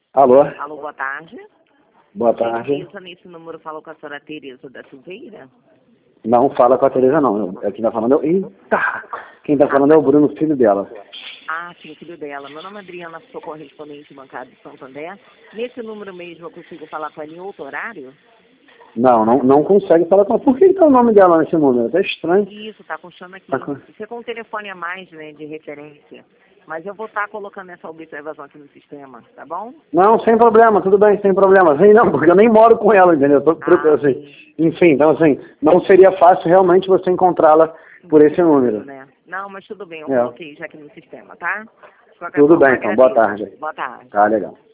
Alô? Alô, boa tarde. Boa tarde. Tereza, nesse número falou com a senhora Tereza da Silveira? Não fala com a Tereza, não. Quem tá falando é o... Eita! Quem tá falando é o Bruno, filho dela. Ah, sim, filho dela. Meu nome é Adriana, sou correspondente bancário de Santander. Nesse número mesmo eu consigo falar com ela em outro horário? Não consegue falar com ela. Por que tá o nome dela nesse número? É até estranho. Isso, tá constando aqui. Tá com... Você com um telefone a mais, né, de referência. Mas eu vou estar colocando essa observação aqui no sistema, tá bom? Não, sem problema, tudo bem, sem problema. Vem não, porque eu nem moro com ela, entendeu? Assim, enfim, então assim, não seria fácil realmente você encontrá-la por esse número. Né? Não, mas tudo bem, eu coloquei já aqui no sistema, tá? Tudo bem, então, boa tarde. Boa tarde. Tá, legal.